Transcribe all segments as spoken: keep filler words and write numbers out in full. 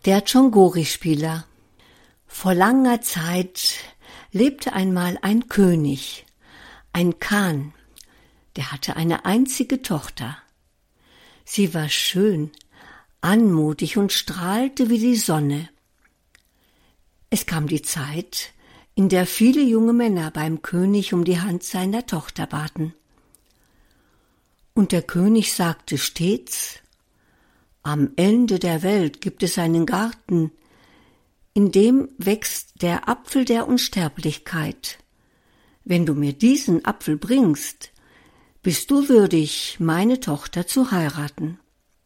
Der Chongori-Spieler. Vor langer Zeit lebte einmal ein König, ein Khan, der hatte eine einzige Tochter. Sie war schön, anmutig und strahlte wie die Sonne. Es kam die Zeit, in der viele junge Männer beim König um die Hand seiner Tochter baten. Und der König sagte stets: Am Ende der Welt gibt es einen Garten, in dem wächst der Apfel der Unsterblichkeit. Wenn du mir diesen Apfel bringst, bist du würdig, meine Tochter zu heiraten.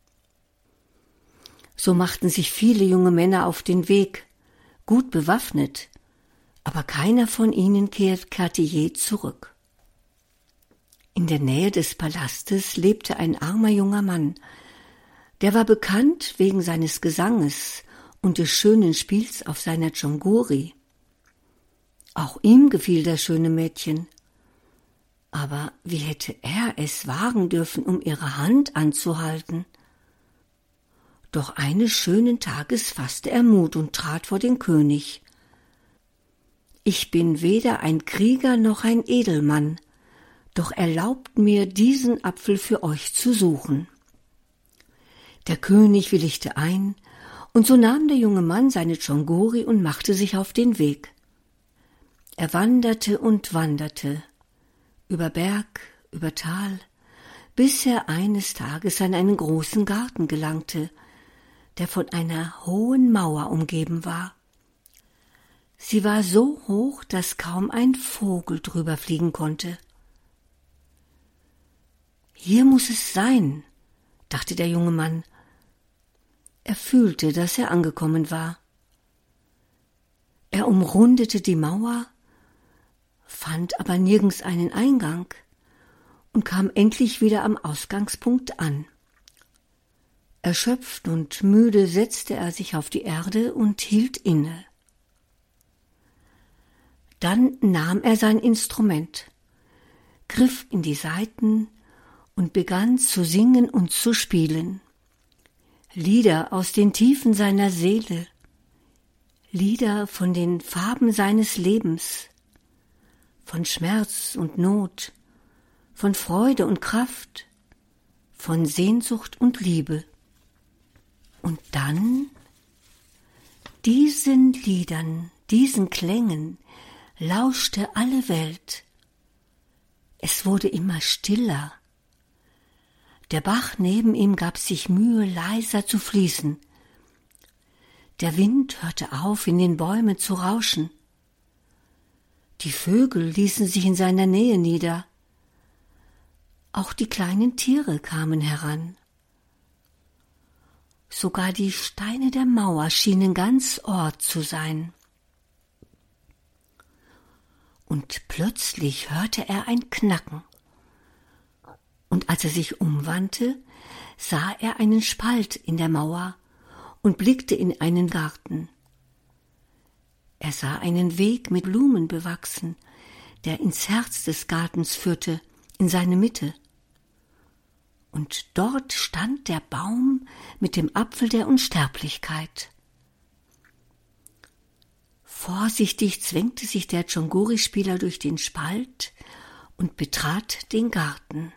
So machten sich viele junge Männer auf den Weg, gut bewaffnet, aber keiner von ihnen kehrte je zurück. In der Nähe des Palastes lebte ein armer junger Mann, der war bekannt wegen seines Gesanges und des schönen Spiels auf seiner Chongori. Auch ihm gefiel das schöne Mädchen. Aber wie hätte er es wagen dürfen, um ihre Hand anzuhalten? Doch eines schönen Tages fasste er Mut und trat vor den König. »Ich bin weder ein Krieger noch ein Edelmann, doch erlaubt mir, diesen Apfel für euch zu suchen.« Der König willigte ein, und so nahm der junge Mann seine Chongori und machte sich auf den Weg. Er wanderte und wanderte, über Berg, über Tal, bis er eines Tages an einen großen Garten gelangte, der von einer hohen Mauer umgeben war. Sie war so hoch, dass kaum ein Vogel drüber fliegen konnte. »Hier muß es sein«, dachte der junge Mann. Er fühlte, dass er angekommen war. Er umrundete die Mauer, fand aber nirgends einen Eingang und kam endlich wieder am Ausgangspunkt an. Erschöpft und müde setzte er sich auf die Erde und hielt inne. Dann nahm er sein Instrument, griff in die Saiten und begann zu singen und zu spielen. Lieder aus den Tiefen seiner Seele, Lieder von den Farben seines Lebens, von Schmerz und Not, von Freude und Kraft, von Sehnsucht und Liebe. Und dann, diesen Liedern, diesen Klängen, lauschte alle Welt. Es wurde immer stiller. Der Bach neben ihm gab sich Mühe, leiser zu fließen. Der Wind hörte auf, in den Bäumen zu rauschen. Die Vögel ließen sich in seiner Nähe nieder. Auch die kleinen Tiere kamen heran. Sogar die Steine der Mauer schienen ganz Ort zu sein. Und plötzlich hörte er ein Knacken. Und als er sich umwandte, sah er einen Spalt in der Mauer und blickte in einen Garten. Er sah einen Weg mit Blumen bewachsen, der ins Herz des Gartens führte, in seine Mitte. Und dort stand der Baum mit dem Apfel der Unsterblichkeit. Vorsichtig zwängte sich der Chongori-Spieler durch den Spalt und betrat den Garten.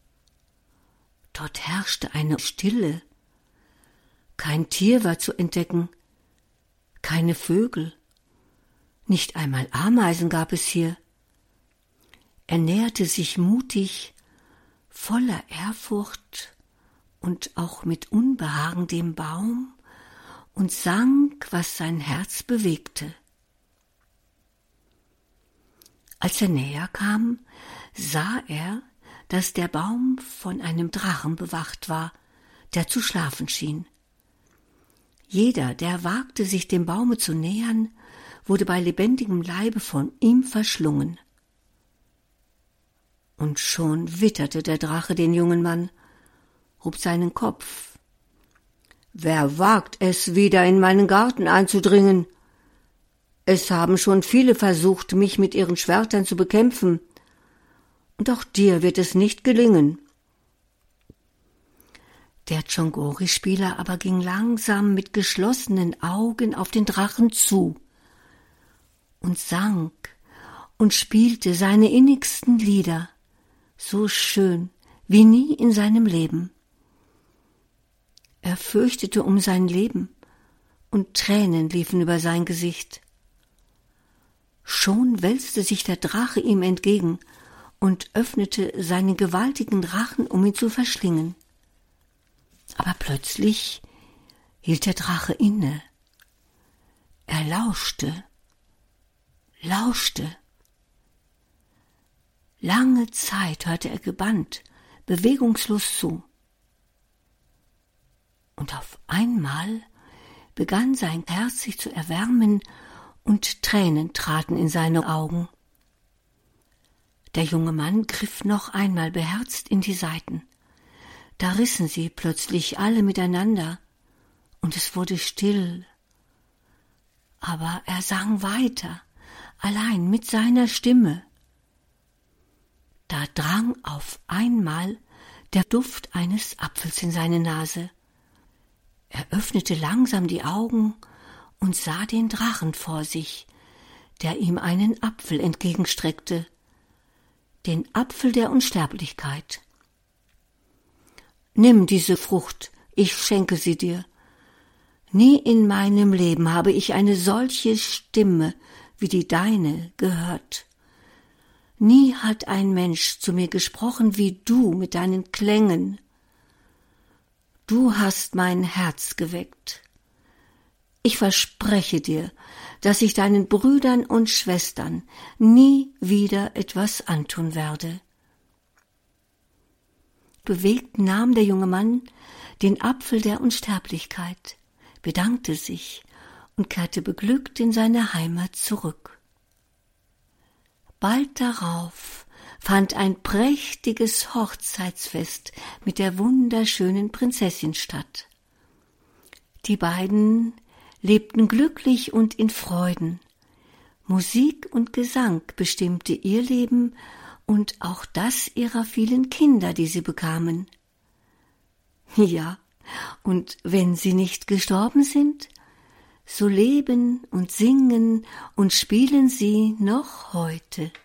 Dort herrschte eine Stille. Kein Tier war zu entdecken, keine Vögel, nicht einmal Ameisen gab es hier. Er näherte sich mutig, voller Ehrfurcht und auch mit Unbehagen dem Baum und sang, was sein Herz bewegte. Als er näher kam, sah er, dass der Baum von einem Drachen bewacht war, der zu schlafen schien. Jeder, der wagte, sich dem Baume zu nähern, wurde bei lebendigem Leibe von ihm verschlungen. Und schon witterte der Drache den jungen Mann, hob seinen Kopf. »Wer wagt es, wieder in meinen Garten einzudringen? Es haben schon viele versucht, mich mit ihren Schwertern zu bekämpfen, und auch dir wird es nicht gelingen.« Der Chongori-Spieler aber ging langsam mit geschlossenen Augen auf den Drachen zu und sang und spielte seine innigsten Lieder, so schön wie nie in seinem Leben. Er fürchtete um sein Leben, und Tränen liefen über sein Gesicht. Schon wälzte sich der Drache ihm entgegen und öffnete seinen gewaltigen Rachen, um ihn zu verschlingen. Aber plötzlich hielt der Drache inne. Er lauschte, lauschte. Lange Zeit hörte er gebannt, bewegungslos zu. Und auf einmal begann sein Herz sich zu erwärmen und Tränen traten in seine Augen. Der junge Mann griff noch einmal beherzt in die Saiten. Da rissen sie plötzlich alle miteinander, und es wurde still. Aber er sang weiter, allein mit seiner Stimme. Da drang auf einmal der Duft eines Apfels in seine Nase. Er öffnete langsam die Augen und sah den Drachen vor sich, der ihm einen Apfel entgegenstreckte, den Apfel der Unsterblichkeit. Nimm diese Frucht, ich schenke sie dir. Nie in meinem Leben habe ich eine solche Stimme wie die deine gehört. Nie hat ein Mensch zu mir gesprochen wie du mit deinen Klängen. Du hast mein Herz geweckt. Ich verspreche dir, dass ich deinen Brüdern und Schwestern nie wieder etwas antun werde. Bewegt nahm der junge Mann den Apfel der Unsterblichkeit, bedankte sich und kehrte beglückt in seine Heimat zurück. Bald darauf fand ein prächtiges Hochzeitsfest mit der wunderschönen Prinzessin statt. Die beiden lebten glücklich und in Freuden. Musik und Gesang bestimmte ihr Leben und auch das ihrer vielen Kinder, die sie bekamen. Ja, und wenn sie nicht gestorben sind, so leben und singen und spielen sie noch heute.